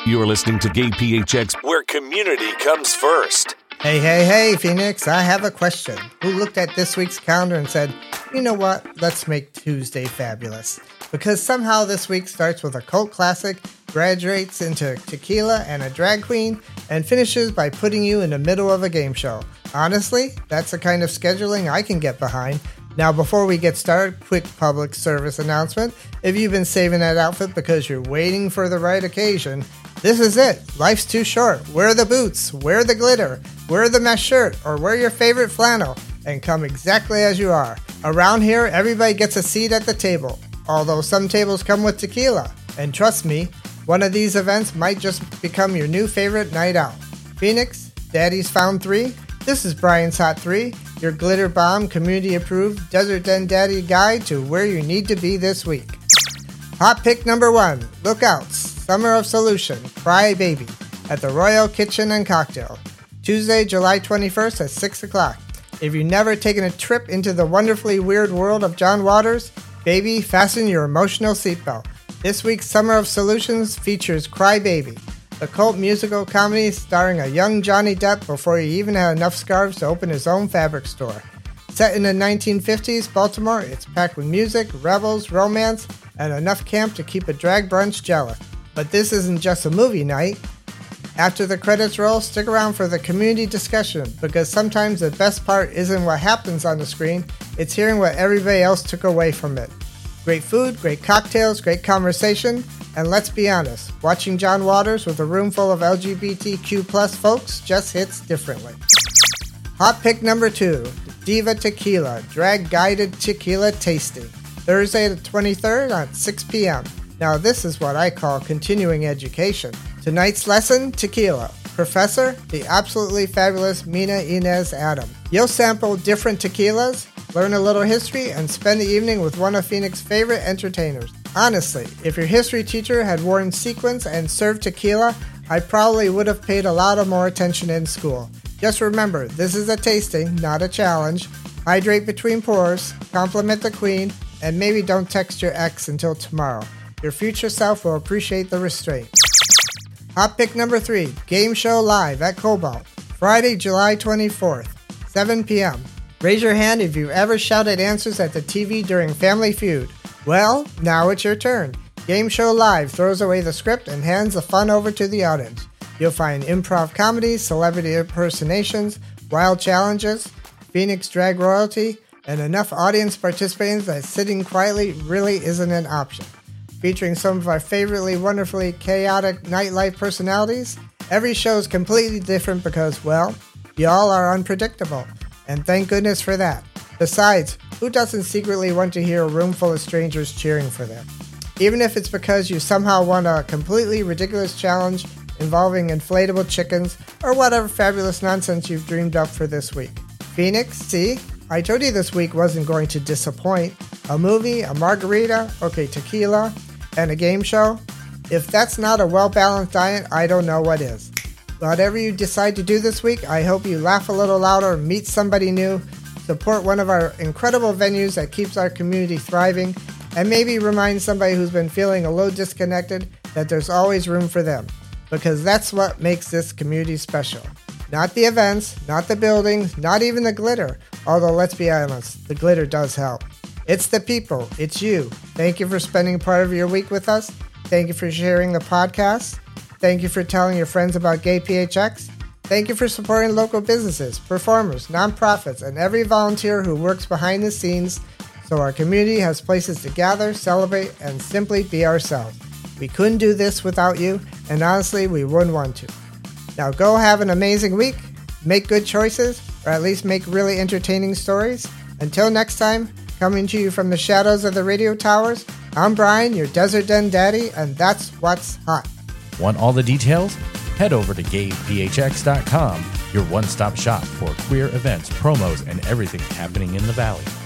You're listening to Gay PHX, where community comes first. Hey, Phoenix, I have a question. Who looked at this week's calendar and said, you know what, let's make Tuesday fabulous? Because somehow this week starts with a cult classic, graduates into tequila and a drag queen, and finishes by putting you in the middle of a game show. Honestly, that's the kind of scheduling I can get behind. Now, before we get started, quick public service announcement. If you've been saving that outfit because you're waiting for the right occasion, this is it. Life's too short. Wear the boots, wear the glitter, wear the mesh shirt, or wear your favorite flannel, and come exactly as you are. Around here, everybody gets a seat at the table, although some tables come with tequila. And trust me, one of these events might just become your new favorite night out. Phoenix, Daddy's found 3. This is Brian's Hot 3, your glitter bomb, community-approved Desert Den Daddy guide to where you need to be this week. Hot pick number 1, Lookouts, Summer of Solution, Cry Baby, at the Royal Kitchen and Cocktail, Tuesday, July 21st at 6 o'clock. If you've never taken a trip into the wonderfully weird world of John Waters, baby, fasten your emotional seatbelt. This week's Summer of Solutions features Cry Baby, the cult musical comedy starring a young Johnny Depp before he even had enough scarves to open his own fabric store. Set in the 1950s Baltimore, it's packed with music, revels, romance, and enough camp to keep a drag brunch jealous. But this isn't just a movie night. After the credits roll, stick around for the community discussion, because sometimes the best part isn't what happens on the screen, it's hearing what everybody else took away from it. Great food, great cocktails, great conversation, and let's be honest, watching John Waters with a room full of LGBTQ+ folks just hits differently. Hot pick number 2, Diva Tequila, drag guided tequila tasting, Thursday the 23rd at 6 p.m. Now this is what I call continuing education. Tonight's lesson, tequila. Professor, the absolutely fabulous Mina Inez Adam. You'll sample different tequilas, learn a little history, and spend the evening with one of Phoenix's favorite entertainers. Honestly, if your history teacher had worn sequins and served tequila, I probably would have paid a lot of more attention in school. Just remember, this is a tasting, not a challenge. Hydrate between pours, compliment the queen, and maybe don't text your ex until tomorrow. Your future self will appreciate the restraint. Hot pick number 3, Game Show Live at Cobalt, Friday, July 24th, 7 p.m. Raise your hand if you've ever shouted answers at the TV during Family Feud. Well, now it's your turn. Game Show Live throws away the script and hands the fun over to the audience. You'll find improv comedy, celebrity impersonations, wild challenges, Phoenix drag royalty, and enough audience participants that sitting quietly really isn't an option. Featuring some of our favoritely wonderfully chaotic nightlife personalities, every show is completely different because, well, y'all are unpredictable. And thank goodness for that. Besides, who doesn't secretly want to hear a room full of strangers cheering for them? Even if it's because you somehow won a completely ridiculous challenge involving inflatable chickens or whatever fabulous nonsense you've dreamed up for this week. Phoenix, see? I told you this week wasn't going to disappoint. A movie, a margarita, okay, tequila, and a game show. If that's not a well-balanced diet, I don't know what is. Whatever you decide to do this week, I hope you laugh a little louder, meet somebody new, support one of our incredible venues that keeps our community thriving, and maybe remind somebody who's been feeling a little disconnected that there's always room for them, because that's what makes this community special. Not the events, not the buildings, not even the glitter, although let's be honest, the glitter does help. It's the people, it's you. Thank you for spending part of your week with us. Thank you for sharing the podcast. Thank you for telling your friends about Gay PHX. Thank you for supporting local businesses, performers, nonprofits, and every volunteer who works behind the scenes so our community has places to gather, celebrate, and simply be ourselves. We couldn't do this without you, and honestly, we wouldn't want to. Now go have an amazing week, make good choices, or at least make really entertaining stories. Until next time, coming to you from the shadows of the radio towers, I'm Brian, your Desert Den Daddy, and that's what's hot. Want all the details? Head over to gayphx.com, your one-stop shop for queer events, promos, and everything happening in the Valley.